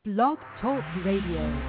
Blog Talk Radio.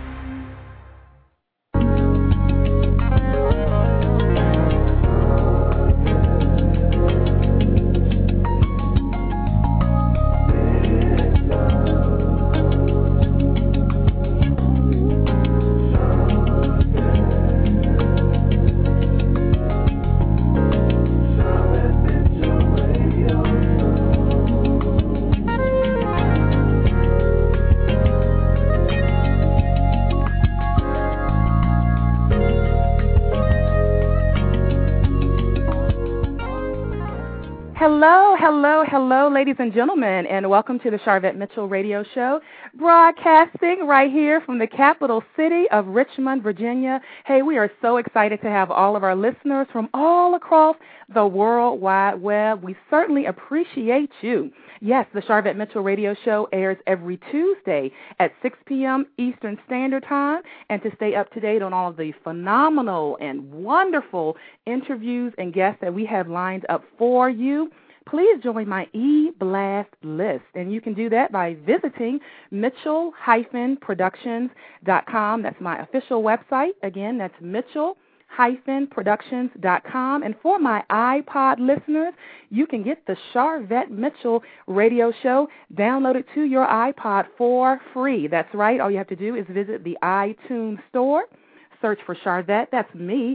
Hello, ladies and gentlemen, and welcome to the Sharvette Mitchell Radio Show, broadcasting right here from the capital city of Richmond, Virginia. Hey, we are so excited to have all of our listeners from all across the World Wide Web. We certainly appreciate you. Yes, the Sharvette Mitchell Radio Show airs every Tuesday at 6 p.m. Eastern Standard Time, and to stay up to date on all of the phenomenal and wonderful interviews and guests that we have lined up for you, please join my e-blast list, and you can do that by visiting Mitchell-Productions.com. That's my official website. Again, that's Mitchell-Productions.com. And for my iPod listeners, you can get the Sharvette Mitchell Radio Show downloaded to your iPod for free. That's right. All you have to do is visit the iTunes store. Search for Sharvette, that's me,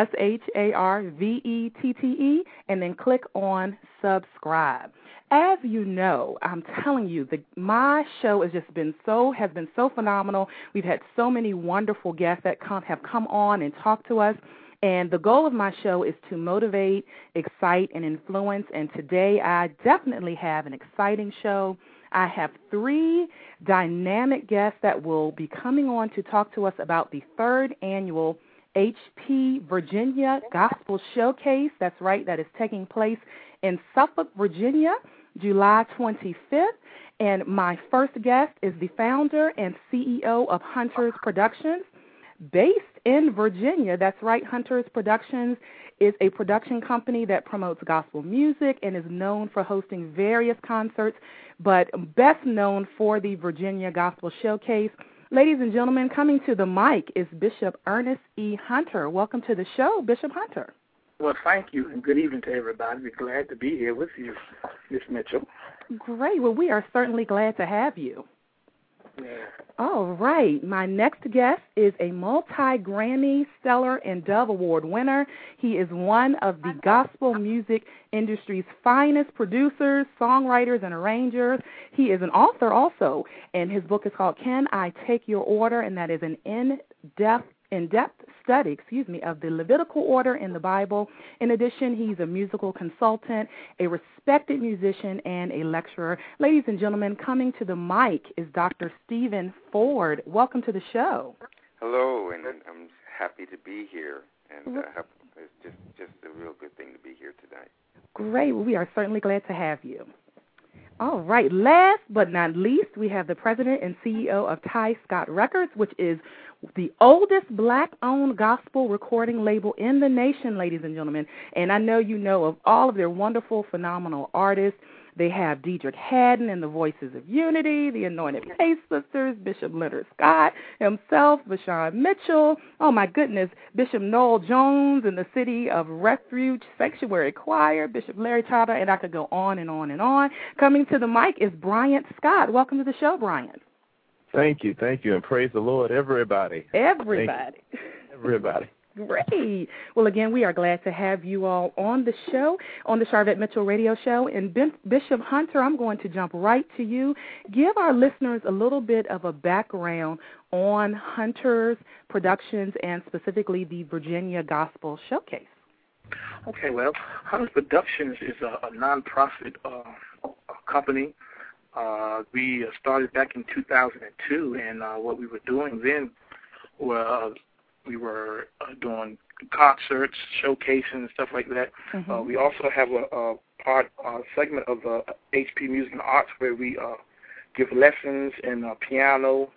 Sharvette, and then click on subscribe. As you know, I'm telling you, my show has been so phenomenal. We've had so many wonderful guests that have come on and talked to us. And the goal of my show is to motivate, excite, and influence. And today I definitely have an exciting show. I have 3 dynamic guests that will be coming on to talk to us about the 3rd annual HP Virginia Gospel Showcase. That's right, that is taking place in Suffolk, Virginia, July 25th. And my first guest is the founder and CEO of Hunters Productions, based in Virginia. That's right, Hunters Productions is a production company that promotes gospel music and is known for hosting various concerts, but best known for the Virginia Gospel Showcase. Ladies and gentlemen, coming to the mic is Bishop Ernest E. Hunter. Welcome to the show, Bishop Hunter. Well, thank you, and good evening to everybody. We're glad to be here with you, Ms. Mitchell. Great. Well, we are certainly glad to have you. Yeah. All right. My next guest is a multi-Grammy, Stellar, and Dove Award winner. He is one of the gospel music industry's finest producers, songwriters, and arrangers. He is an author also, and his book is called Can I Take Your Order? And that is an in-depth study, of the Levitical order in the Bible. In addition, he's a musical consultant, a respected musician, and a lecturer. Ladies and gentlemen, coming to the mic is Dr. Stephen Ford. Welcome to the show. Hello, and I'm happy to be here, and it's just a real good thing to be here tonight. Great. Well, we are certainly glad to have you. All right. Last but not least, we have the president and CEO of Ty Scott Records, which is the oldest black-owned gospel recording label in the nation, ladies and gentlemen. And I know you know of all of their wonderful, phenomenal artists. They have Deidre Haddon and the Voices of Unity, the Anointed Pace Sisters, Bishop Leonard Scott himself, Vashawn Mitchell, oh my goodness, Bishop Noel Jones and the City of Refuge Sanctuary Choir, Bishop Larry Trotter, and I could go on and on and on. Coming to the mic is Bryant Scott. Welcome to the show, Bryant. Thank you, and praise the Lord, everybody. Everybody. Great. Well, again, we are glad to have you all on the show, on the Sharvette Mitchell Radio Show. And Bishop Hunter, I'm going to jump right to you. Give our listeners a little bit of a background on Hunters Productions and specifically the Virginia Gospel Showcase. Okay, well, Hunters Productions is a nonprofit company. We started back in 2002, and what we were doing then was we were doing concerts, showcases, and stuff like that. Mm-hmm. We also have a segment of HP Music and Arts where we give lessons in piano,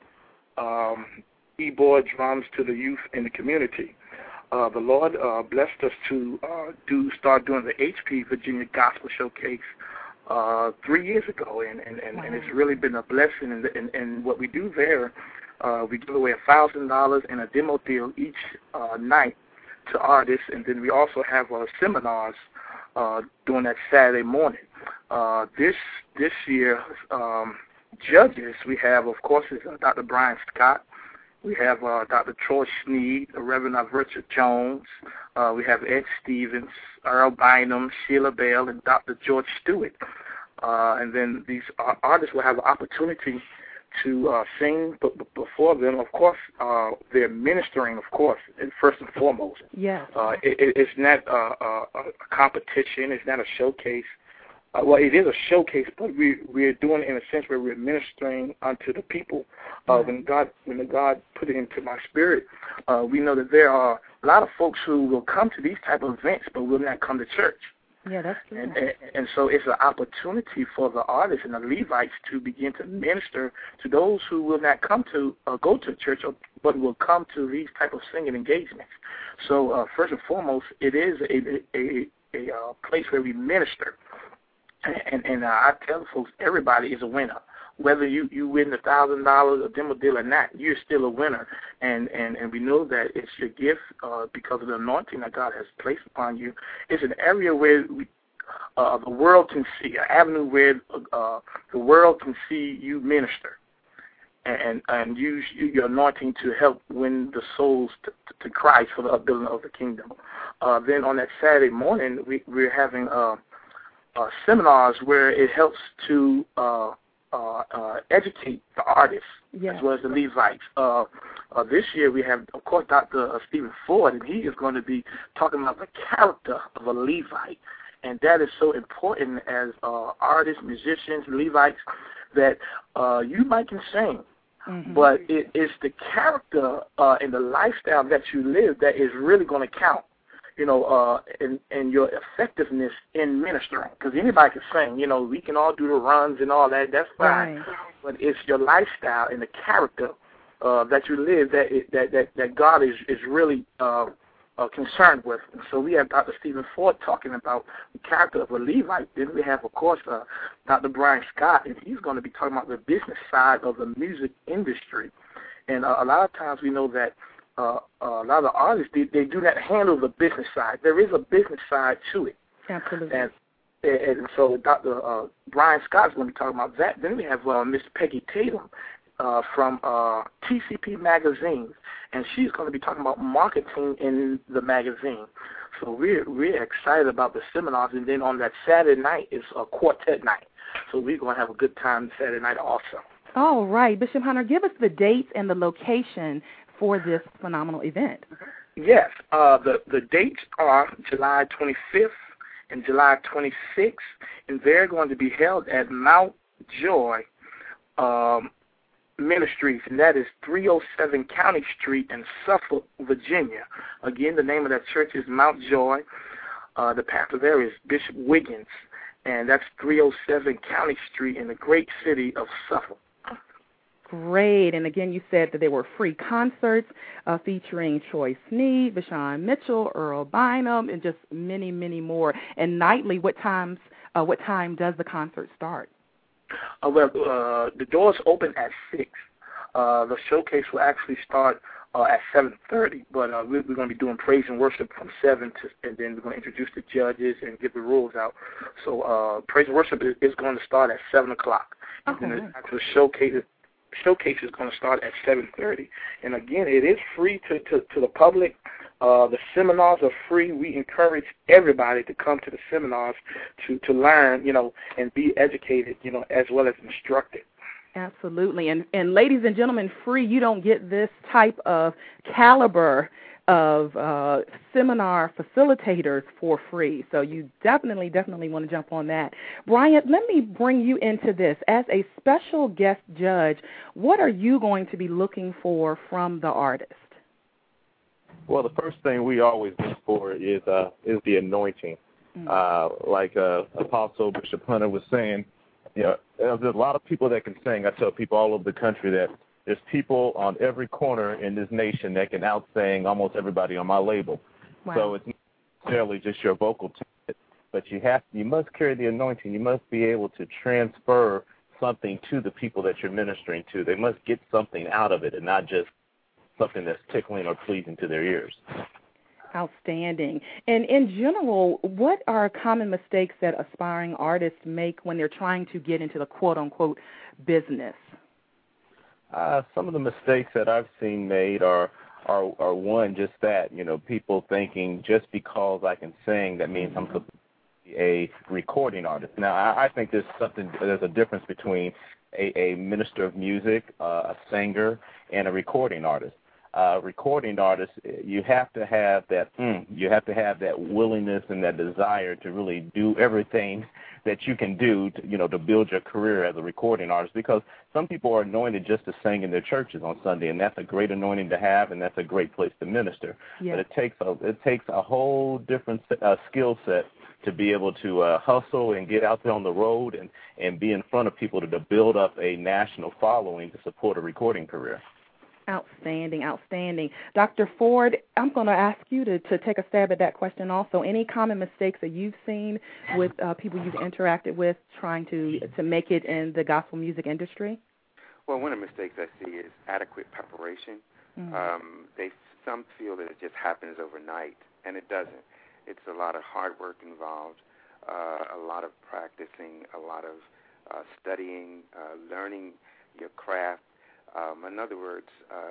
keyboard, drums to the youth in the community. The Lord blessed us to start doing the HP Virginia Gospel Showcase 3 years ago, and it's really been a blessing. And what we do there, we give away $1,000 in a demo deal each night to artists, and then we also have seminars during that Saturday morning. This year, judges we have, of course, is Dr. Brian Scott. We have Dr. Troy Sneed, Reverend Virtue Jones. We have Ed Stevens, Earl Bynum, Sheila Bell, and Dr. George Stewart. And then these artists will have the opportunity to sing before them. Of course, they're ministering, of course, first and foremost. Yes. It's not a competition. It's not a showcase. Well, it is a showcase, but we're doing it in a sense where we're ministering unto the people. When God put it into my spirit, we know that there are a lot of folks who will come to these type of events, but will not come to church. Yeah, that's true. And so it's an opportunity for the artists and the Levites to begin to minister to those who will not come to go to church, but will come to these type of singing engagements. So first and foremost, it is a place where we minister. And I tell folks, everybody is a winner. Whether you win the $1,000 a demo deal or not, you're still a winner. And we know that it's your gift because of the anointing that God has placed upon you. It's an area where the world can see, an avenue where the world can see you minister and use your anointing to help win the souls to Christ for the upbuilding of the kingdom. Then on that Saturday morning, we're having seminars where it helps to educate the artists as well as the Levites. This year we have, of course, Dr. Stephen Ford, and he is going to be talking about the character of a Levite. And that is so important as artists, musicians, Levites, that you might can sing, but it is the character and the lifestyle that you live that is really going to count. And your effectiveness in ministering. Because anybody can sing. We can all do the runs and all that. That's fine. Right. But it's your lifestyle and the character that you live that God is really concerned with. And so we have Dr. Stephen Ford talking about the character of a Levite. Then we have, of course, Dr. Brian Scott, and he's going to be talking about the business side of the music industry. And a lot of times we know that a lot of artists, they do not handle the business side. There is a business side to it. Absolutely. And so Dr. Brian Scott is going to be talking about that. Then we have Miss Peggy Tatum from TCP Magazine, and she's going to be talking about marketing in the magazine. So we're excited about the seminars. And then on that Saturday night is a quartet night. So we're going to have a good time Saturday night also. All right. Bishop Hunter, give us the dates and the location for this phenomenal event. Yes, the dates are July 25th and July 26th, and they're going to be held at Mount Joy Ministries, and that is 307 County Street in Suffolk, Virginia. Again, the name of that church is Mount Joy. The pastor there is Bishop Wiggins, and that's 307 County Street in the great city of Suffolk. Great. And again, you said that there were free concerts featuring Troy Sneed, Vashawn Mitchell, Earl Bynum, and just many, many more. And nightly, what time does the concert start? The doors open at 6. The showcase will actually start at 7:30, but we're going to be doing praise and worship from 7 and then we're going to introduce the judges and get the rules out. So praise and worship is going to start at 7 o'clock. And then the actual showcase is going to start at 7:30. And again, it is free to the public. The seminars are free. We encourage everybody to come to the seminars to learn, and be educated, as well as instructed. Absolutely. And ladies and gentlemen, free, you don't get this type of caliber of seminar facilitators for free. So you definitely want to jump on that. Bryant, let me bring you into this. As a special guest judge, what are you going to be looking for from the artist? Well, the first thing we always look for is the anointing. Like Apostle Bishop Hunter was saying, there's a lot of people that can sing. I tell people all over the country that there's people on every corner in this nation that can out-sing almost everybody on my label. Wow. So it's not necessarily just your vocal talent. but you must carry the anointing. You must be able to transfer something to the people that you're ministering to. They must get something out of it and not just something that's tickling or pleasing to their ears. Outstanding. And in general, what are common mistakes that aspiring artists make when they're trying to get into the quote-unquote business? Some of the mistakes that I've seen made are one, just that, people thinking just because I can sing, that means I'm supposed to be a recording artist. Now, I think there's a difference between a minister of music, a singer, and a recording artist. Recording artist, you have to have that willingness and that desire to really do everything that you can do to build your career as a recording artist, because some people are anointed just to sing in their churches on Sunday, and that's a great anointing to have, and that's a great place to minister. Yeah. But it takes a whole different skill set to be able to hustle and get out there on the road and be in front of people to build up a national following to support a recording career. Outstanding, outstanding. Dr. Ford, I'm going to ask you to take a stab at that question also. Any common mistakes that you've seen with people you've interacted with trying to make it in the gospel music industry? Well, one of the mistakes I see is adequate preparation. Some feel that it just happens overnight, and it doesn't. It's a lot of hard work involved, a lot of practicing, a lot of studying, learning your craft. In other words,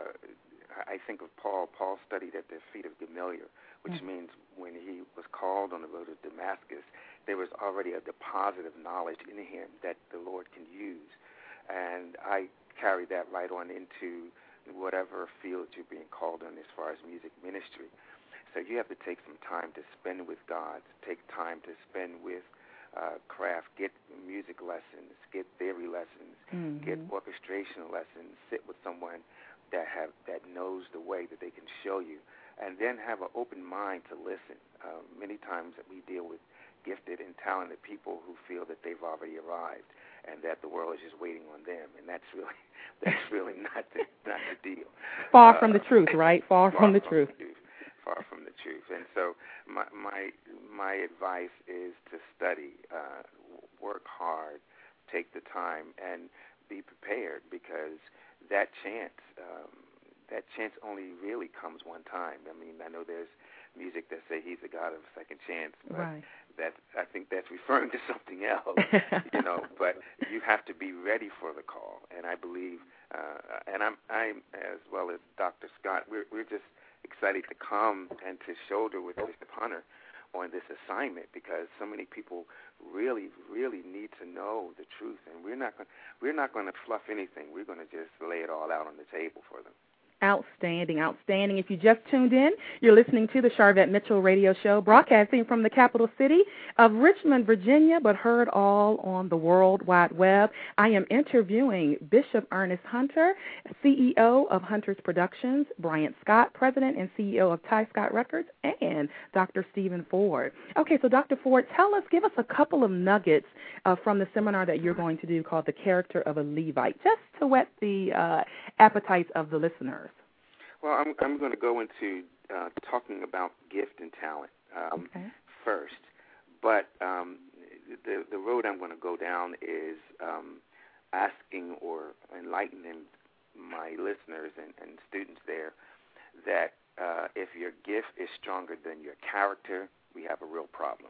I think of Paul. Paul studied at the feet of Gamaliel, which means when he was called on the road to Damascus, there was already a deposit of knowledge in him that the Lord can use. And I carry that right on into whatever field you're being called on as far as music ministry. So you have to take some time to spend with God, take time to spend with craft, get music lessons, get theory lessons, get orchestrational lessons, sit with someone that knows the way that they can show you, and then have an open mind to listen. Many times we deal with gifted and talented people who feel that they've already arrived and that the world is just waiting on them, and that's really not the deal. Far from the truth, right? Far from the truth. Far from the truth. And so my advice is to study, work hard, take the time, and be prepared, because that chance only really comes one time. I mean, I know there's music that say he's the God of second chance, but right. I think that's referring to something else, But you have to be ready for the call, and I believe, and I'm as well as Dr. Scott, we're just excited to come and to shoulder with Bishop Hunter on this assignment, because so many people really, really need to know the truth, and we're not going to fluff anything. We're going to just lay it all out on the table for them. Outstanding, outstanding. If you just tuned in, you're listening to the Sharvette Mitchell Radio Show, broadcasting from the capital city of Richmond, Virginia, but heard all on the World Wide Web. I am interviewing Bishop Ernest Hunter, CEO of Hunter's Productions, Bryant Scott, President and CEO of Ty Scott Records, and Dr. Stephen Ford. Okay, so Dr. Ford, give us a couple of nuggets from the seminar that you're going to do called The Character of a Levite, just to whet the appetites of the listeners. Well, I'm going to go into talking about gift and talent first, but the road I'm going to go down is asking or enlightening my listeners and students there that if your gift is stronger than your character, we have a real problem.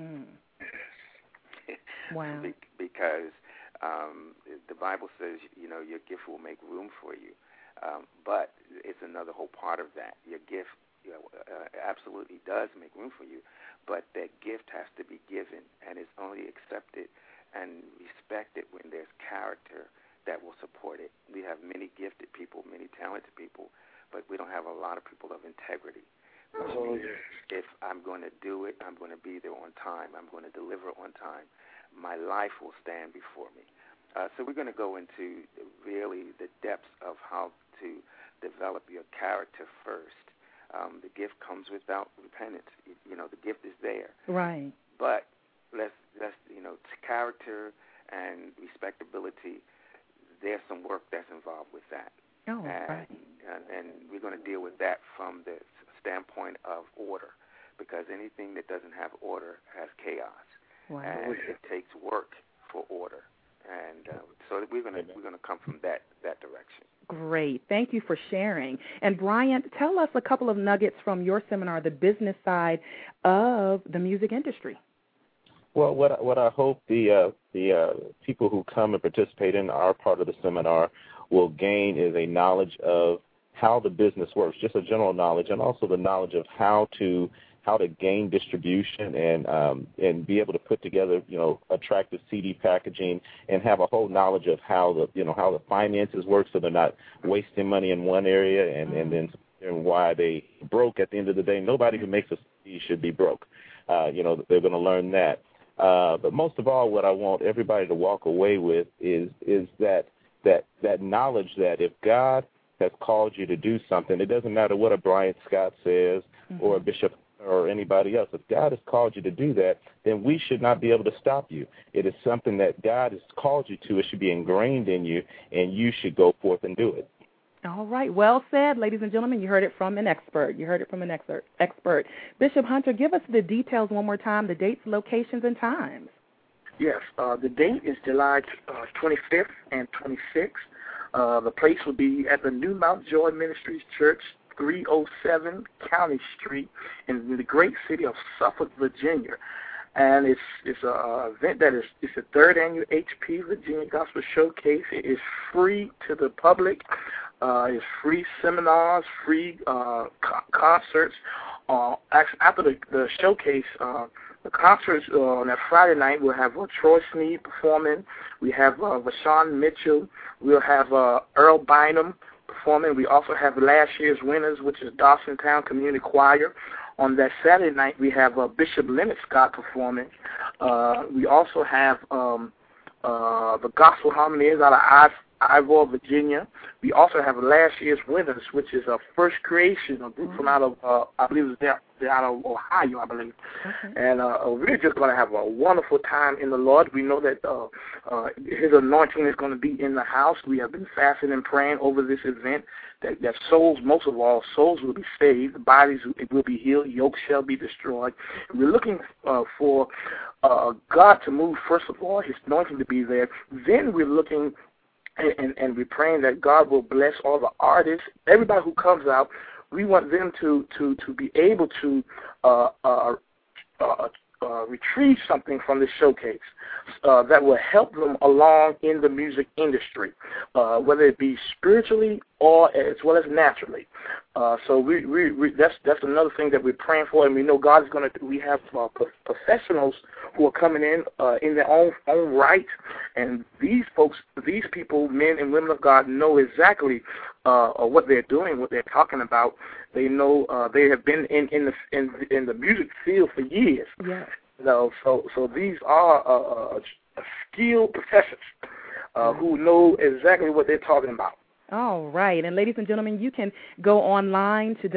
Wow. Because the Bible says, your gift will make room for you. But it's another whole part of that. Your gift absolutely does make room for you, but that gift has to be given, and it's only accepted and respected when there's character that will support it. We have many gifted people, many talented people, but we don't have a lot of people of integrity. Which means if I'm going to do it, I'm going to be there on time. I'm going to deliver on time. My life will stand before me. So we're going to go into really the depths of how to develop your character first. The gift comes without repentance. The gift is there. Right. But let's character and respectability, there's some work that's involved with that. Oh, right. And we're going to deal with that from the standpoint of order, because anything that doesn't have order has chaos. Wow. And it takes work for order. And so we're going to come from that direction. Great. Thank you for sharing. And Bryant, tell us a couple of nuggets from your seminar, the business side of the music industry. Well, what I hope the people who come and participate in our part of the seminar will gain is a knowledge of how the business works, just a general knowledge, and also the knowledge of how to gain distribution and be able to put together, attractive CD packaging, and have a whole knowledge of how the finances work, so they're not wasting money in one area and why they broke at the end of the day. Nobody who makes a CD should be broke. They're going to learn that. But most of all, what I want everybody to walk away with is that knowledge that if God has called you to do something, it doesn't matter what a Brian Scott says or a Bishop or anybody else. If God has called you to do that, then we should not be able to stop you. It is something that God has called you to. It should be ingrained in you, and you should go forth and do it. All right. Well said, ladies and gentlemen. You heard it from an expert. Expert. Bishop Hunter, give us the details one more time, the dates, locations, and times. Yes. The date is July 25th and 26th. The place will be at the New Mount Joy Ministries Church, 307 County Street in the great city of Suffolk, Virginia. And it's an event it's the third annual HP Virginia Gospel Showcase. It is free to the public. It's free seminars, free concerts. After the showcase, the concerts on that Friday night, we'll have Troy Sneed performing. We have Vashawn Mitchell. We'll have Earl Bynum performing. We also have last year's winners, which is Dawsontown Community Choir. On that Saturday night, we have Bishop Leonard Scott performing. We also have the Gospel Harmonies out of Ivor, Virginia. We also have last year's winners, which is a First Creation, a group from out of, I believe they're out of Ohio, I believe. Okay. And we're just going to have a wonderful time in the Lord. We know that His anointing is going to be in the house. We have been fasting and praying over this event that souls, most of all, souls will be saved, bodies will be healed, yokes shall be destroyed. And we're looking for God to move, first of all, His anointing to be there. Then we're looking and we're praying that God will bless all the artists, everybody who comes out. We want them to be able to retrieve something from this showcase that will help them along in the music industry, whether it be spiritually or as well as naturally. So we that's another thing that we're praying for, and we know God is going to. We have professionals who are coming in their own right, and these people, men and women of God, know exactly what they're doing, what they're talking about. They know they have been in the music field for years. Yeah. So these are skilled professionals who know exactly what they're talking about. All right. And ladies and gentlemen, you can go online to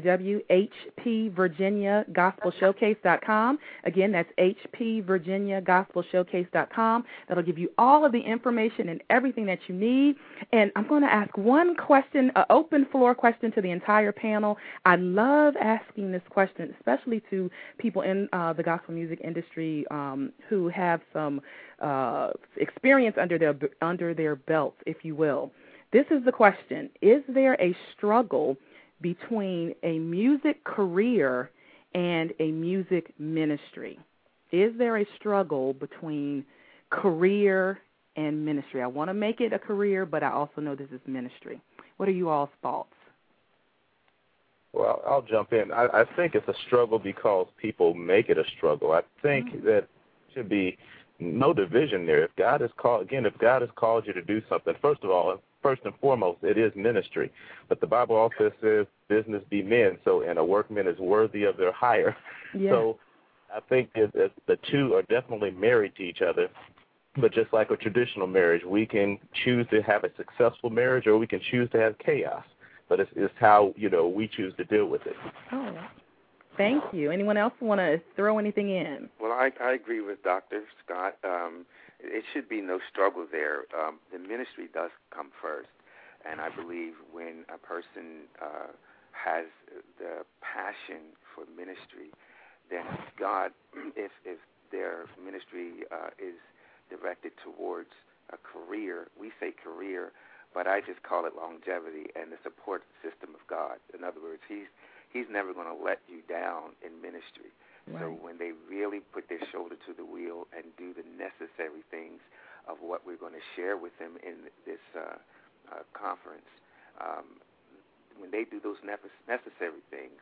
www.hpvirginiagospelshowcase.com. Again, that's hpvirginiagospelshowcase.com. That'll give you all of the information and everything that you need. And I'm going to ask one question, an open floor question to the entire panel. I love asking this question, especially to people in the gospel music industry who have some experience under their belts, if you will. This is the question. Is there a struggle between a music career and a music ministry? Is there a struggle between career and ministry? I want to make it a career, but I also know this is ministry. What are you all's thoughts? Well, I'll jump in. I think it's a struggle because people make it a struggle. I think that there should be no division there. If God has called you to do something, first and foremost, it is ministry. But the Bible also says, business be men, and a workman is worthy of their hire. Yeah. So I think that the two are definitely married to each other. But just like a traditional marriage, we can choose to have a successful marriage or we can choose to have chaos. But it's how, we choose to deal with it. Oh, thank you. Anyone else want to throw anything in? Well, I agree with Dr. Scott. It should be no struggle there. The ministry does come first, and I believe when a person has the passion for ministry then God, if their ministry is directed towards a career, we say career, but I just call it longevity and the support system of God. In other words, He's never going to let you down in ministry. Right. So when they really put their shoulder to the wheel and do the necessary things of what we're going to share with them in this conference, when they do those necessary things,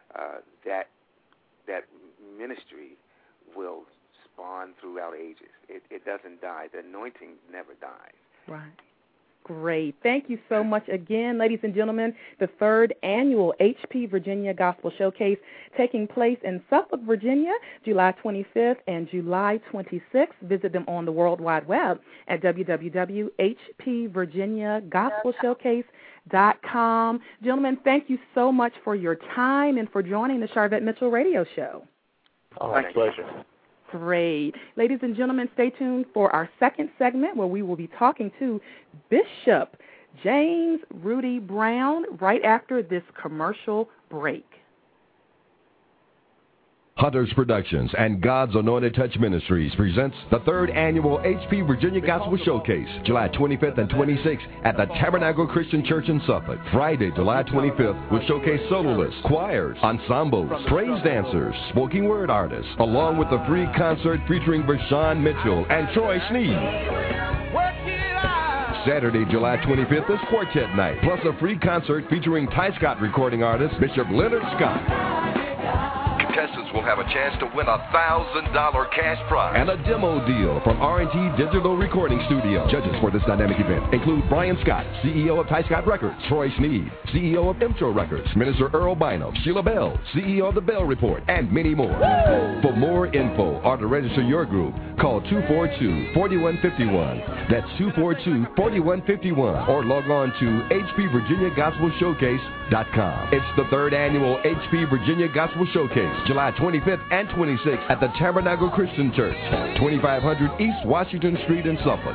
that ministry will spawn throughout ages. It doesn't die. The anointing never dies. Right. Great. Thank you so much again, ladies and gentlemen. The third annual HP Virginia Gospel Showcase taking place in Suffolk, Virginia, July 25th and July 26th. Visit them on the World Wide Web at www.hpvirginiagospelshowcase.com. Gentlemen, thank you so much for your time and for joining the Sharvette Mitchell Radio Show. My pleasure. Great. Ladies and gentlemen, stay tuned for our second segment where we will be talking to Bishop James Rudy Brown right after this commercial break. Hunters Productions and God's Anointed Touch Ministries presents the third annual HP Virginia Gospel Showcase, July 25th and 26th at the Tabernacle Christian Church in Suffolk. Friday, July 25th will showcase soloists, choirs, ensembles, praise dancers, spoken word artists, along with a free concert featuring Vershawn Mitchell and Troy Sneed. Saturday, July 25th is Quartet Night, plus a free concert featuring Ty Scott recording artist Bishop Leonard Scott. Contestants will have a chance to win a $1,000 cash prize and a demo deal from R&T Digital Recording Studio. Judges for this dynamic event include Brian Scott, CEO of Ty Scott Records, Troy Sneed, CEO of Intro Records, Minister Earl Bynum, Sheila Bell, CEO of The Bell Report, and many more. For more info or to register your group, call 242-4151. That's 242-4151, or log on to hpvirginiagospelshowcase.com. It's the third annual HP Virginia Gospel Showcase, July 25th and 26th at the Tabernacle Christian Church, 2500 East Washington Street in Suffolk.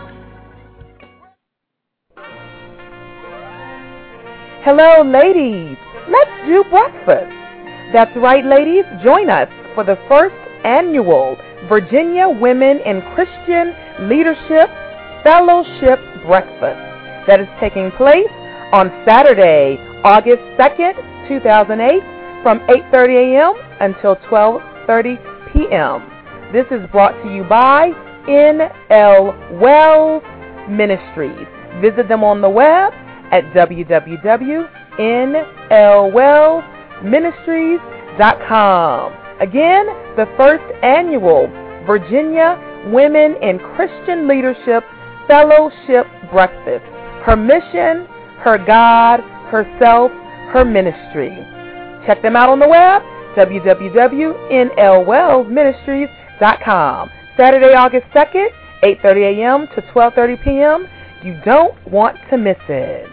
Hello, ladies. Let's do breakfast. That's right, ladies. Join us for the first annual Virginia Women in Christian Leadership Fellowship Breakfast that is taking place on Saturday, August 2nd, 2008, from 8:30 a.m. until 12:30 p.m. This is brought to you by N.L. Wells Ministries. Visit them on the web at www.nlwellsministries.com. Again, the first annual Virginia Women in Christian Leadership Fellowship Breakfast. Her mission, her God, herself, her ministry. Check them out on the web, www.nlwellsministries.com. Saturday, August 2nd, 8:30 a.m. to 12:30 p.m. You don't want to miss it.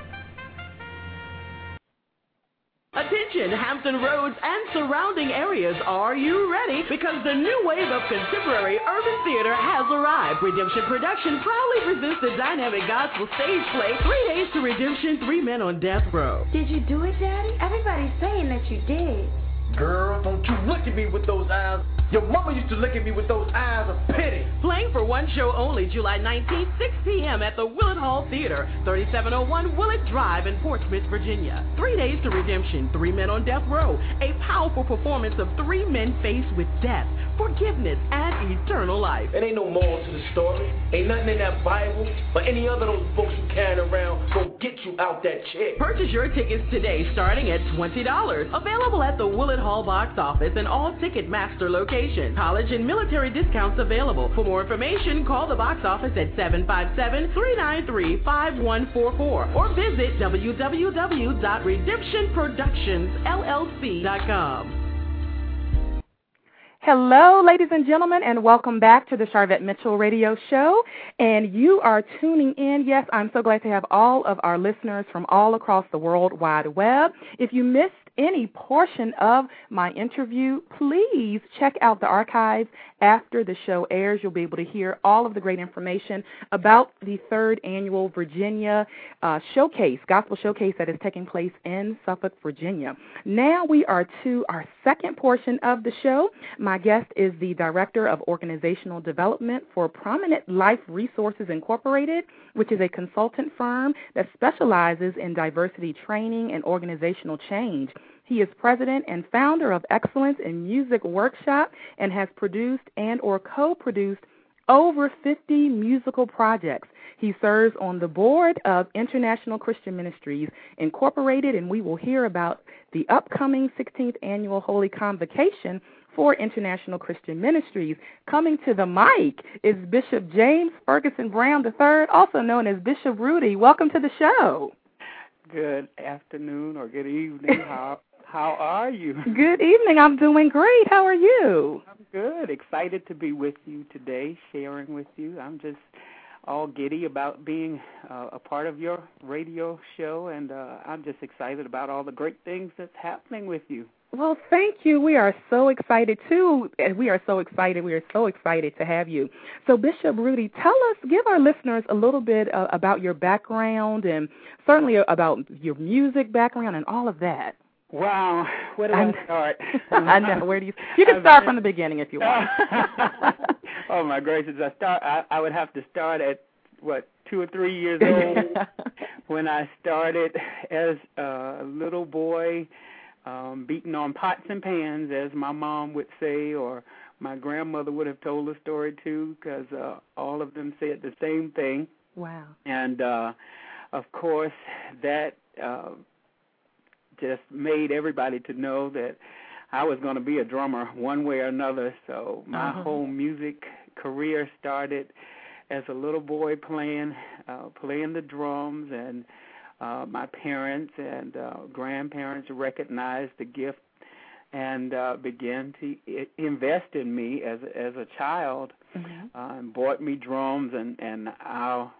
Attention, Hampton Roads and surrounding areas, are you ready? Because the new wave of contemporary urban theater has arrived. Redemption Production proudly presents the dynamic gospel stage play, 3 Days to Redemption, 3 Men on Death Row. Did you do it, Daddy? Everybody's saying that you did. Girl, don't you look at me with those eyes. Your mama used to look at me with those eyes of pity. Playing for one show only, July 19th, 6 p.m. at the Willett Hall Theater, 3701 Willett Drive in Portsmouth, Virginia. 3 Days to Redemption, 3 Men on Death Row. A powerful performance of 3 men faced with death, forgiveness, and eternal life. It ain't no moral to the story. Ain't nothing in that Bible or any other of those books you carrying around gonna get you out that chick. Purchase your tickets today starting at $20. Available at the Willett Hall box office and all Ticketmaster locations. College and military discounts available. For more information, call the box office at 757-393-5144 or visit www.redemptionproductionsllc.com. Hello, ladies and gentlemen, and welcome back to the Sharvette Mitchell Radio Show. And you are tuning in. Yes, I'm so glad to have all of our listeners from all across the World Wide Web. If you missed any portion of my interview, please check out the archives after the show airs. You'll be able to hear all of the great information about the 3rd annual Virginia showcase, gospel showcase that is taking place in Suffolk, Virginia. Now we are to our second portion of the show. My guest is the Director of Organizational Development for Prominent Life Resources Incorporated, which is a consultant firm that specializes in diversity training and organizational change. He is president and founder of Excellence in Music Workshop and has produced and or co-produced over 50 musical projects. He serves on the board of International Christian Ministries Incorporated, and we will hear about the upcoming 16th Annual Holy Convocation for International Christian Ministries. Coming to the mic is Bishop James Ferguson Brown III, also known as Bishop Rudy. Welcome to the show. Good afternoon or good evening. How are you? Good evening. I'm doing great. How are you? I'm good. Excited to be with you today, sharing with you. I'm just all giddy about being a part of your radio show, and I'm just excited about all the great things that's happening with you. Well, thank you. We are so excited, too. We are so excited. We are so excited to have you. So, Bishop Rudy, give our listeners a little bit about your background and certainly about your music background and all of that. Wow. Where do I start? I know. Where do you can start from the beginning if you want. Oh, my gracious. I would have to start at, 2 or 3 years old when I started as a little boy, beating on pots and pans, as my mom would say, or my grandmother would have told the story too, because all of them said the same thing. Wow. And, of course, that just made everybody to know that I was going to be a drummer one way or another. So my whole music career started as a little boy playing the drums, and my parents and grandparents recognized the gift and began to invest in me as a child, and bought me drums, and I'll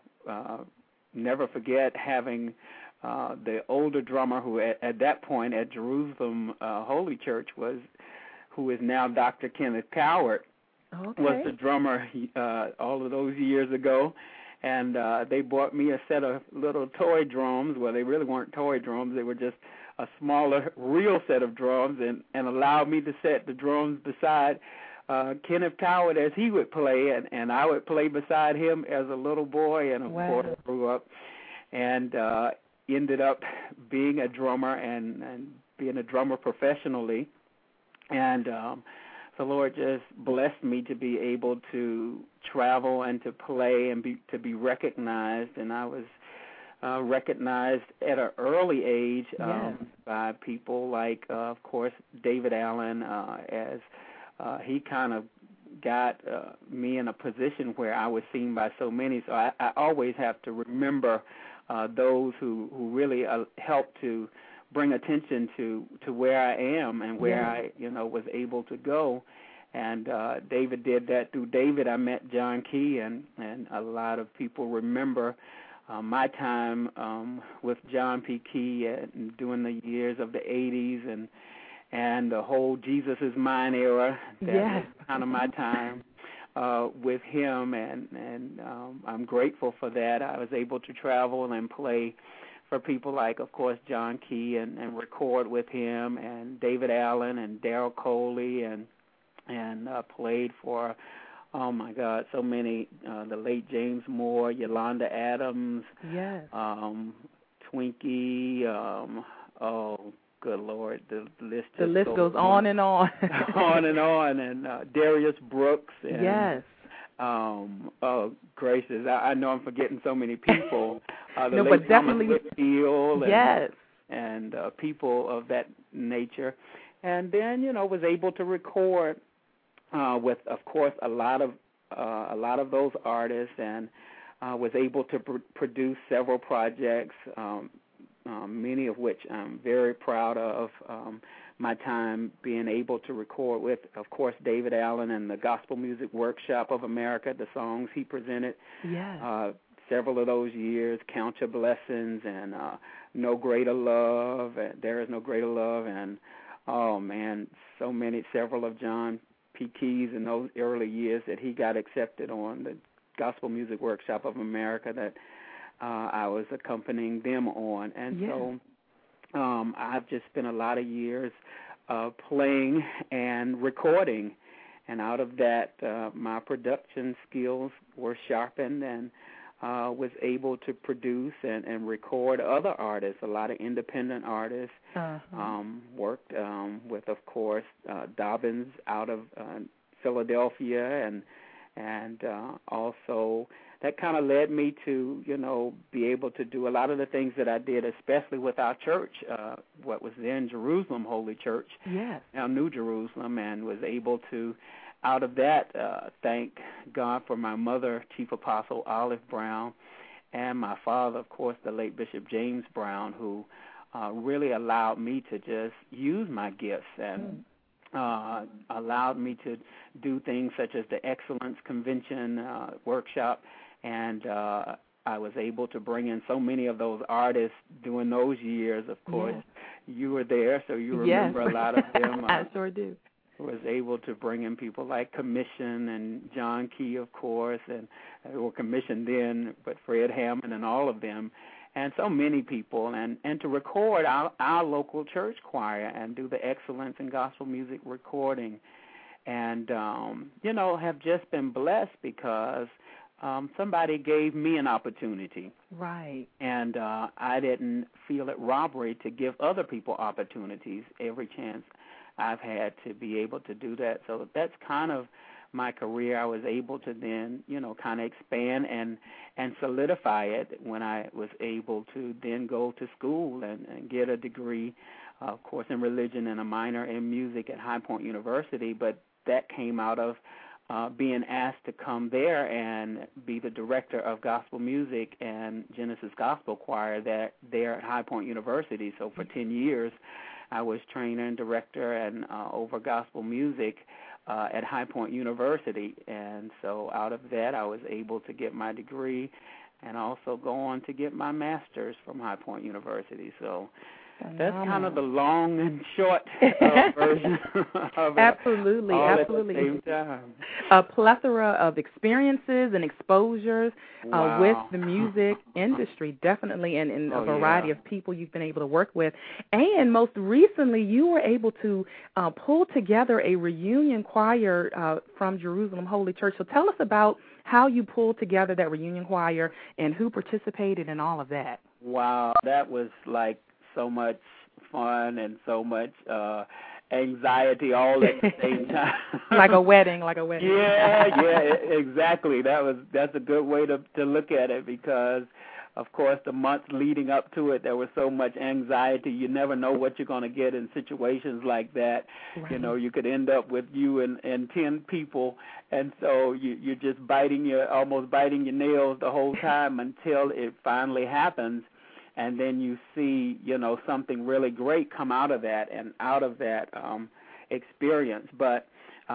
never forget having the older drummer who at that point at Jerusalem Holy Church who is now Dr. Kenneth Cowart, was the drummer all of those years ago. And they bought me a set of little toy drums. Well, they really weren't toy drums. They were just a smaller, real set of drums, and allowed me to set the drums beside Kenneth Cowart as he would play, and I would play beside him as a little boy, and of course grew up and ended up being a drummer and being a drummer professionally. And the Lord just blessed me to be able to travel and to play and to be recognized. And I was recognized at an early age by people like, of course, David Allen, as he kind of got me in a position where I was seen by so many. So I always have to remember those who really helped to bring attention to where I am and where I was able to go. And David did that. Through David, I met John Key, and a lot of people remember my time with John P. Key during the years of the 80s and the whole Jesus is Mine era. That was kind of my time with him, and I'm grateful for that. I was able to travel and play for people like, of course, John Key and record with him, and David Allen and Daryl Coley, and played for, oh my God, so many, the late James Moore, Yolanda Adams, Twinkie, oh good Lord, the list goes on and on. On and on, and Darius Brooks, and oh gracious, I know I'm forgetting so many people. The late Thomas Whitfield, and people of that nature. And then, was able to record with, of course, a lot of those artists, and was able to produce several projects. many of which I'm very proud of. My time being able to record with, of course, David Allen and the Gospel Music Workshop of America, the songs he presented. Yes. Several of those years, Count Your Blessings and No Greater Love, There Is No Greater Love, and, oh, man, several of John P. Keys in those early years that he got accepted on the Gospel Music Workshop of America that I was accompanying them on. And so I've just spent a lot of years playing and recording, and out of that my production skills were sharpened and was able to produce and record other artists, a lot of independent artists. Worked with, of course, Dobbins out of Philadelphia, and also that kind of led me to, be able to do a lot of the things that I did, especially with our church, what was then Jerusalem Holy Church, now New Jerusalem, and was able to, out of that, thank God for my mother, Chief Apostle Olive Brown, and my father, of course, the late Bishop James Brown, who really allowed me to just use my gifts and allowed me to do things such as the Excellence Convention workshop, and I was able to bring in so many of those artists during those years. Of course, you were there, so you remember a lot of them. I sure do. Was able to bring in people like Commission and John Key, of course, and were commissioned then, but Fred Hammond and all of them, and so many people, and to record our local church choir and do the Excellence in Gospel Music recording, and, have just been blessed because somebody gave me an opportunity. Right. And I didn't feel it robbery to give other people opportunities every chance I've had to be able to do that. So that's kind of my career. I was able to then, kind of expand and solidify it when I was able to then go to school and get a degree, of course, in religion and a minor in music at High Point University. But that came out of being asked to come there and be the director of gospel music and Genesis Gospel Choir there at High Point University. So for 10 years, I was trainer and director and over gospel music at High Point University. And so out of that, I was able to get my degree and also go on to get my master's from High Point University. So that's kind of the long and short version of absolutely, it all absolutely. At the same time. A plethora of experiences and exposures with the music industry, definitely, and in a variety of people you've been able to work with. And most recently, you were able to pull together a reunion choir from Jerusalem Holy Church. So tell us about how you pulled together that reunion choir and who participated and all of that. Wow, that was like so much fun and so much anxiety all at the same time. like a wedding. Yeah, exactly. That's a good way to look at it because, of course, the months leading up to it, there was so much anxiety. You never know what you're going to get in situations like that. Right. You could end up with you and 10 people, and so you're just almost biting your nails the whole time until it finally happens. And then you see, something really great come out of that and out of that experience. But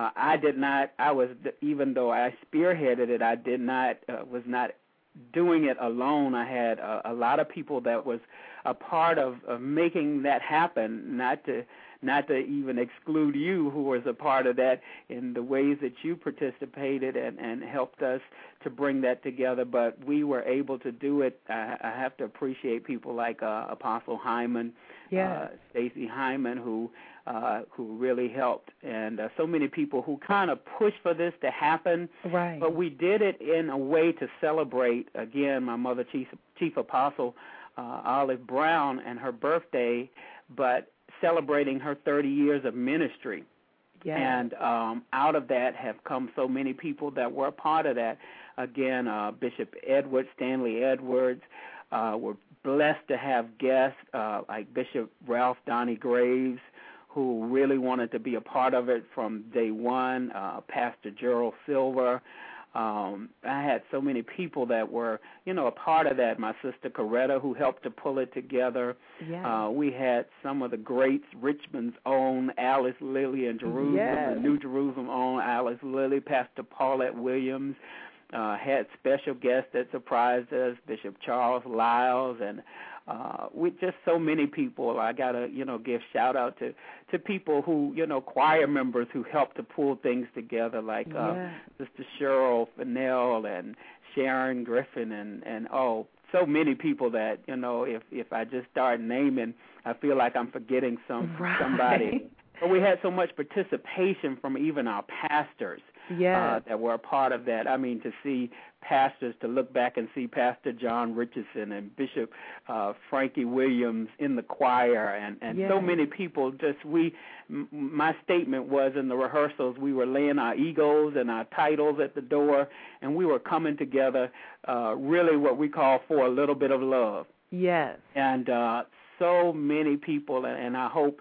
even though I spearheaded it, was not doing it alone. I had a lot of people that was a part of making that happen, not to even exclude you, who was a part of that in the ways that you participated and helped us to bring that together. But we were able to do it. I have to appreciate people like Apostle Hyman, Stacy Hyman, who really helped, and so many people who kind of pushed for this to happen. Right. But we did it in a way to celebrate, again, my mother, Chief Apostle Olive Brown, and her birthday, but celebrating her 30 years of ministry. Yes. And out of that have come so many people that were a part of that. Again, Bishop Stanley Edwards, we're blessed to have guests like Bishop Ralph Donnie Graves, who really wanted to be a part of it from day one, Pastor Gerald Silver, I had so many people that were, a part of that. My sister Coretta, who helped to pull it together. Yes. We had some of the greats, Richmond's own Alice Lilly in Jerusalem, Yes. the New Jerusalem own Alice Lilly, Pastor Paulette Williams. Had special guests that surprised us, Bishop Charles Lyles, and with just so many people. I got to, give shout out to people who, choir members who helped to pull things together, like Sister Cheryl Fennell and Sharon Griffin and so many people that, if I just start naming, I feel like I'm forgetting somebody. But we had so much participation from even our pastors. That were a part of that. I mean, to see pastors, to look back and see Pastor John Richardson and Bishop Frankie Williams in the choir, and so many people. My statement was in the rehearsals, we were laying our egos and our titles at the door, and we were coming together, really what we call for a little bit of love. Yes. And so many people, and I hope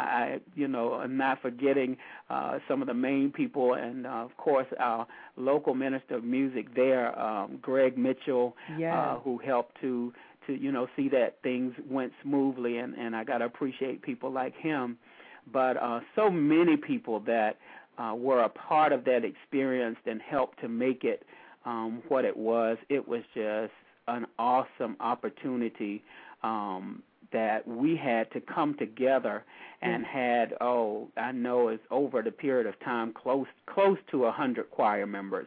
I'm not forgetting some of the main people, and of course our local minister of music there, Greg Mitchell, who helped to see that things went smoothly, and I got to appreciate people like him. But so many people that were a part of that experience and helped to make it what it was. It was just an awesome opportunity that we had to come together and had, I know it's over the period of time, close to 100 choir members.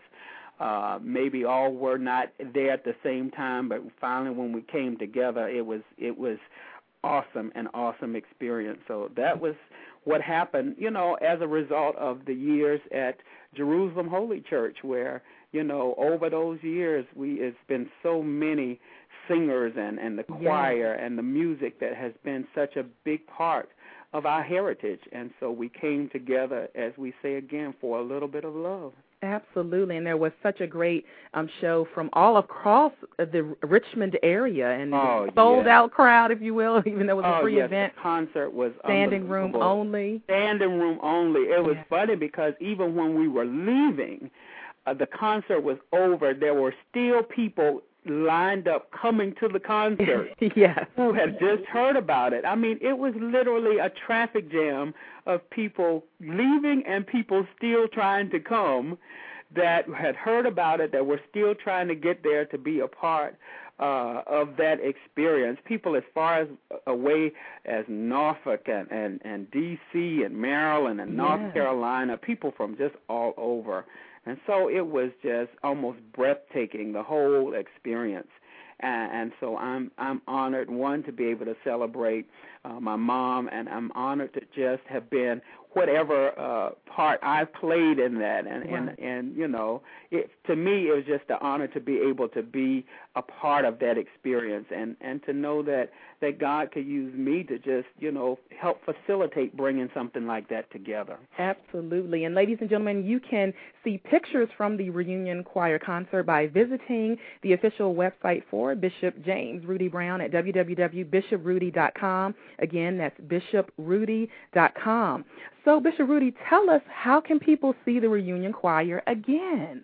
Maybe all were not there at the same time, but finally when we came together, it was awesome, an awesome experience. So that was what happened, as a result of the years at Jerusalem Holy Church, where, over those years, it's been so many singers and the choir and the music that has been such a big part of our heritage. And so we came together, as we say again, for a little bit of love. Absolutely, and there was such a great show from all across the Richmond area, and sold-out crowd, if you will, even though it was a free event. The concert was standing room only. Standing room only. It was funny because even when we were leaving, the concert was over, there were still people lined up coming to the concert who had just heard about it. I mean, it was literally a traffic jam of people leaving and people still trying to come that had heard about it, that were still trying to get there to be a part of that experience. People as far as away as Norfolk and D.C. and Maryland and North Carolina, people from just all over. And so it was just almost breathtaking, the whole experience. And so I'm honored, one, to be able to celebrate my mom, and I'm honored to just have been whatever part I've played in that. And to me, it was just an honor to be able to be a part of that experience and to know that God could use me to just, help facilitate bringing something like that together. Absolutely. And ladies and gentlemen, you can see pictures from the Reunion Choir concert by visiting the official website for Bishop James Rudy Brown at www.bishoprudy.com. Again, that's bishoprudy.com. So, Bishop Rudy, tell us, how can people see the Reunion Choir again?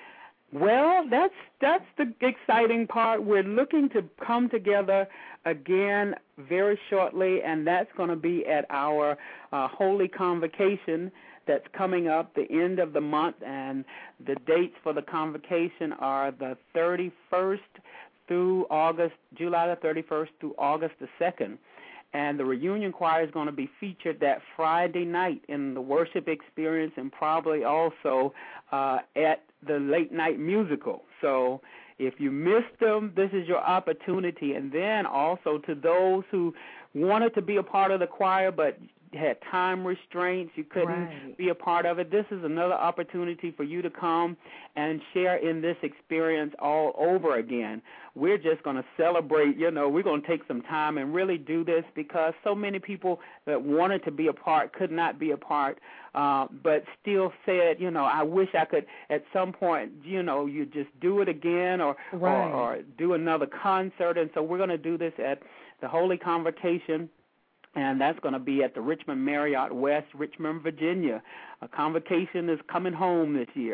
Well, that's the exciting part. We're looking to come together again very shortly, and that's going to be at our Holy Convocation that's coming up the end of the month, and the dates for the convocation are the 31st through July the 31st through August the 2nd. And the Reunion Choir is going to be featured that Friday night in the worship experience and probably also at the late night musical. So if you missed them, this is your opportunity. And then also to those who wanted to be a part of the choir but had time restraints, you couldn't be a part of it, this is another opportunity for you to come and share in this experience all over again. We're just going to celebrate, we're going to take some time and really do this because so many people that wanted to be a part could not be a part, but still said, I wish I could at some point, you just do it again or do another concert. And so we're going to do this at the Holy Convocation. And that's going to be at the Richmond Marriott West, Richmond, Virginia. A convocation is coming home this year.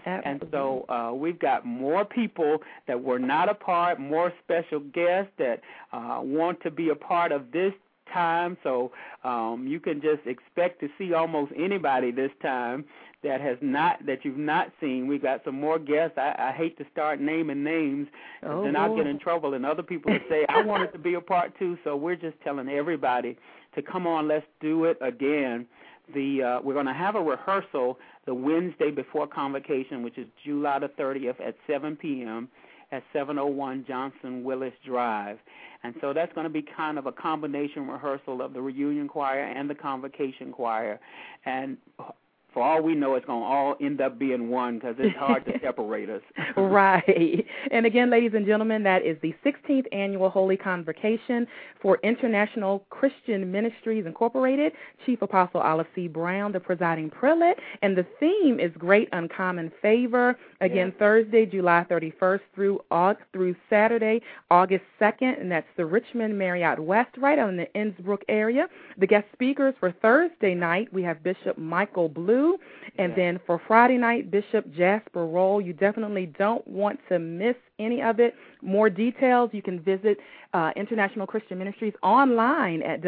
Absolutely. And so we've got more people that were not a part, more special guests that want to be a part of this time. So you can just expect to see almost anybody this time that you've not seen. We've got some more guests. I hate to start naming names, then I'll get in trouble, and other people will say, I wanted to be a part too. So we're just telling everybody to come on, let's do it again. We're going to have a rehearsal the Wednesday before Convocation, which is July the 30th at 7 p.m. at 701 Johnson Willis Drive. And so that's going to be kind of a combination rehearsal of the reunion choir and the Convocation choir. And for all we know, it's going to all end up being one because it's hard to separate us. Right. And again, ladies and gentlemen, that is the 16th Annual Holy Convocation for International Christian Ministries Incorporated. Chief Apostle Olive C. Brown, the presiding prelate. And the theme is Great Uncommon Favor. Again, Thursday, July 31st through Saturday, August 2nd, and that's the Richmond Marriott West, right out in the Innsbruck area. The guest speakers for Thursday night, we have Bishop Michael Blue, and then for Friday night, Bishop Jasper Roll. You definitely don't want to miss any of it. More details, you can visit International Christian Ministries online at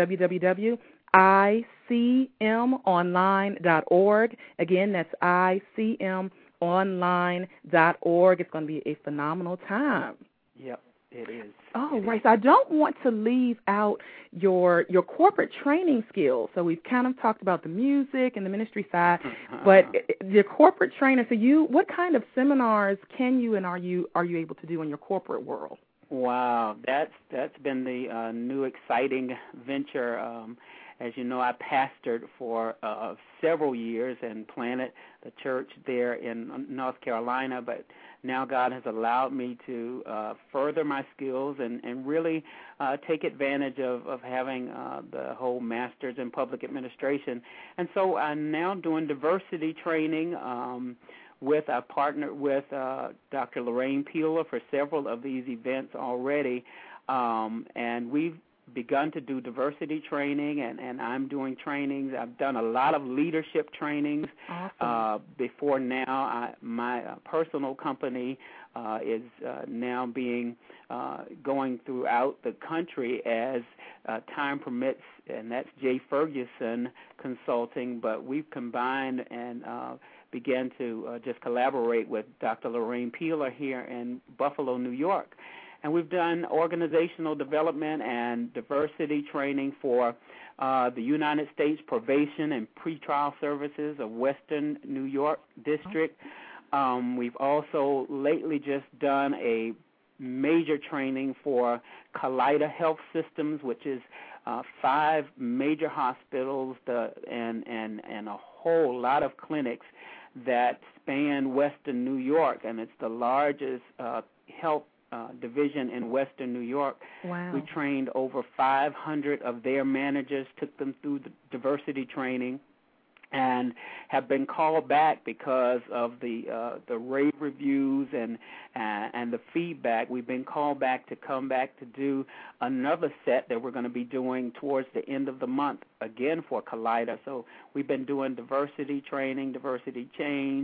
www.icmonline.org. Again, that's icmonline.org. It's going to be a phenomenal time. Yep, it is. Oh, right. So I don't want to leave out your corporate training skills. So we've kind of talked about the music and the ministry side, but your corporate training. So what kind of seminars can you and are you able to do in your corporate world? Wow, that's been the new exciting venture. As you know, I pastored for several years and planted the church there in North Carolina, but now God has allowed me to further my skills and really take advantage of having the whole master's in public administration. And so I'm now doing diversity training I partnered with Dr. Lorraine Peeler for several of these events already, and we've begun to do diversity training, and I'm doing trainings. I've done a lot of leadership trainings. Awesome. Before now. My personal company is now going throughout the country as time permits, and that's J. Ferguson Consulting, but we've combined and began to just collaborate with Dr. Lorraine Peeler here in Buffalo, New York. And we've done organizational development and diversity training for the United States Probation and Pretrial Services of Western New York District. We've also lately just done a major training for Kaleida Health Systems, which is 5 major hospitals and a whole lot of clinics that span Western New York, and it's the largest health division in Western New York. Wow. We trained over 500 of their managers, took them through the diversity training, and have been called back because of the rave reviews and the feedback. We've been called back to come back to do another set that we're going to be doing towards the end of the month, again for Kaleida. So we've been doing diversity training, diversity change.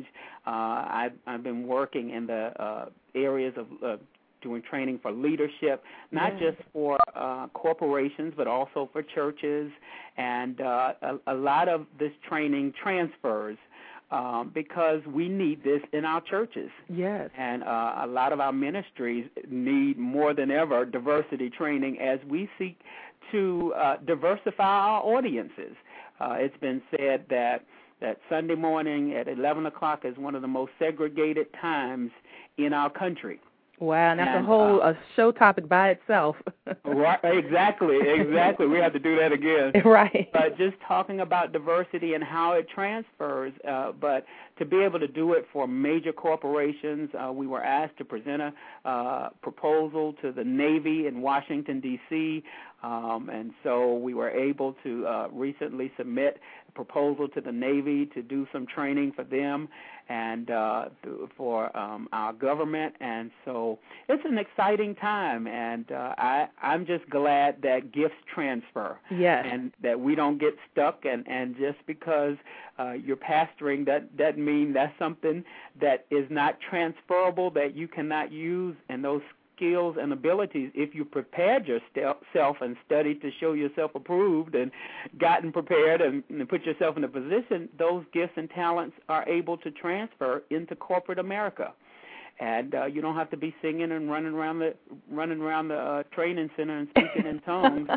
I've been working in the areas of doing training for leadership, not just for corporations, but also for churches. And a lot of this training transfers because we need this in our churches. Yes. And a lot of our ministries need more than ever diversity training as we seek to diversify our audiences. It's been said that Sunday morning at 11 o'clock is one of the most segregated times in our country. Wow, and that's a whole show topic by itself. Right, exactly. We have to do that again. Right. But just talking about diversity and how it transfers, but to be able to do it for major corporations, we were asked to present a proposal to the Navy in Washington, D.C., And so we were able to recently submit a proposal to the Navy to do some training for them and for our government. And so it's an exciting time, and I'm just glad that gifts transfer. Yes. And that we don't get stuck, and just because you're pastoring, that doesn't mean that's something that is not transferable, that you cannot use, and those skills and abilities, if you prepared yourself and studied to show yourself approved and gotten prepared and put yourself in a position, those gifts and talents are able to transfer into corporate America. And you don't have to be singing and running around the training center and speaking in tongues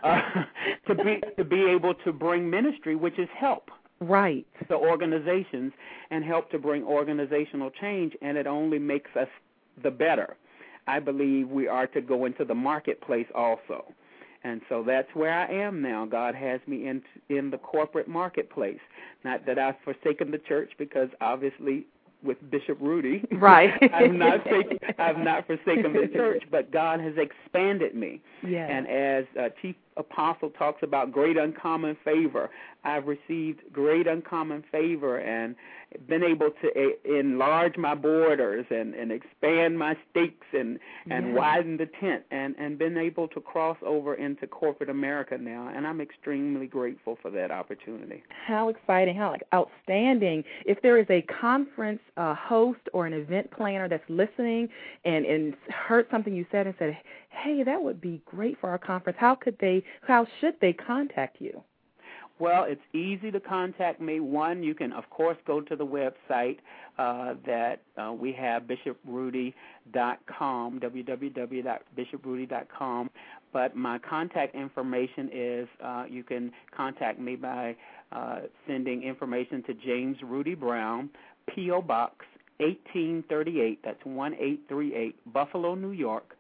to be able to bring ministry, which is help. Right. To organizations and help to bring organizational change, and it only makes us the better. I believe we are to go into the marketplace also. And so that's where I am now. God has me in the corporate marketplace. Not that I've forsaken the church, because obviously with Bishop Rudy, right. I've not forsaken the church, but God has expanded me. Yes. And as Chief Apostle talks about great uncommon favor, I've received great uncommon favor and been able to enlarge my borders and expand my stakes and widen the tent and been able to cross over into corporate America now, and I'm extremely grateful for that opportunity. How exciting, how outstanding. If there is a conference host or an event planner that's listening and heard something you said and said, hey, that would be great for our conference, how should they contact you? Well, it's easy to contact me. One, you can, of course, go to the website that we have, bishoprudy.com, www.bishoprudy.com. But my contact information is you can contact me by sending information to James Rudy Brown, P.O. Box 1838, that's 1838, Buffalo, New York,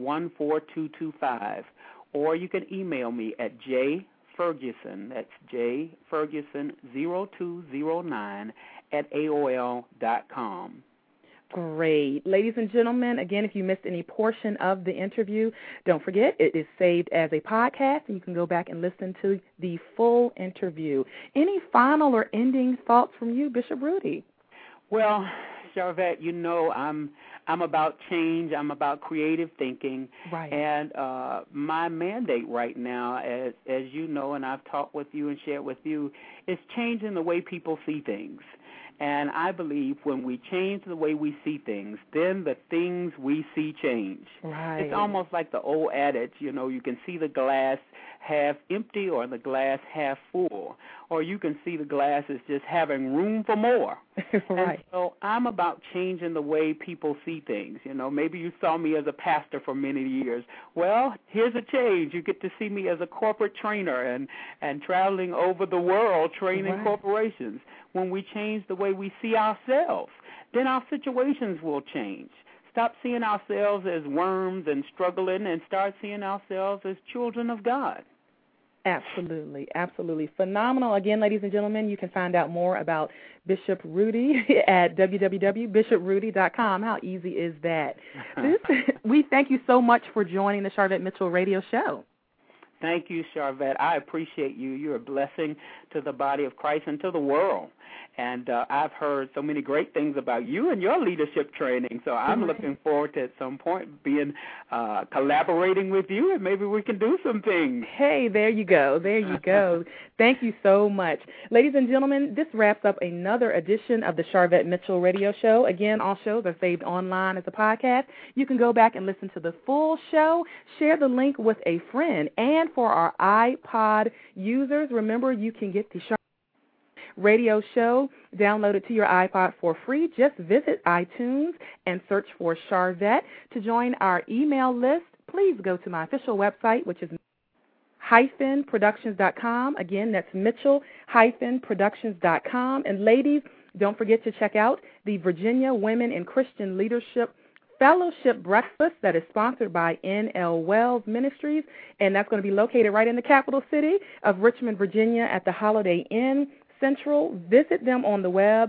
14225. Or you can email me at jferguson, that's jferguson0209 at AOL.com. Great. Ladies and gentlemen, again, if you missed any portion of the interview, don't forget it is saved as a podcast, and you can go back and listen to the full interview. Any final or ending thoughts from you, Bishop Rudy? Well, Charvette, you know I'm about change. I'm about creative thinking. Right. And my mandate right now, as you know, and I've talked with you and shared with you, is changing the way people see things. And I believe when we change the way we see things, then the things we see change. Right. It's almost like the old adage, you know, you can see the glass half empty or the glass half full, or you can see the glass is just having room for more. Right. And so I'm about changing the way people see things. You know, maybe you saw me as a pastor for many years. Well, here's a change. You get to see me as a corporate trainer and traveling over the world training corporations. When we change the way we see ourselves, then our situations will change. Stop seeing ourselves as worms and struggling and start seeing ourselves as children of God. Absolutely, absolutely. Phenomenal. Again, ladies and gentlemen, you can find out more about Bishop Rudy at www.bishoprudy.com. How easy is that? We thank you so much for joining the Charvette Mitchell Radio Show. Thank you, Charvette. I appreciate you. You're a blessing to the body of Christ and to the world. And I've heard so many great things about you and your leadership training. So I'm looking forward to at some point being collaborating with you, and maybe we can do some things. Hey, there you go. There you go. Thank you so much. Ladies and gentlemen, this wraps up another edition of the Charvette Mitchell Radio Show. Again, all shows are saved online as a podcast. You can go back and listen to the full show. Share the link with a friend. And for our iPod users, remember you can get the Charvette Radio Show downloaded to your iPod for free. Just visit iTunes and search for Charvette. To join our email list, please go to my official website, which is Mitchell-Productions.com. Again, that's Mitchell-Productions.com. And ladies, don't forget to check out the Virginia Women in Christian Leadership Fellowship Breakfast that is sponsored by N.L. Wells Ministries, and that's going to be located right in the capital city of Richmond, Virginia at the Holiday Inn Central. Visit them on the web,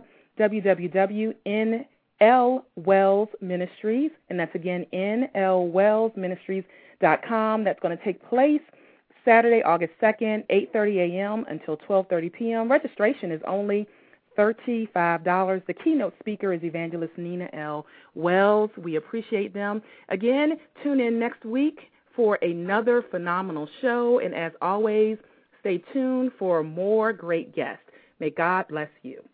www.nlwellsministries, and that's again nlwellsministries.com. That's going to take place Saturday, August 2nd, 8:30 a.m. until 12:30 p.m. Registration is only $35. The keynote speaker is Evangelist Nina L. Wells. We appreciate them. Again, tune in next week for another phenomenal show. And as always, stay tuned for more great guests. May God bless you.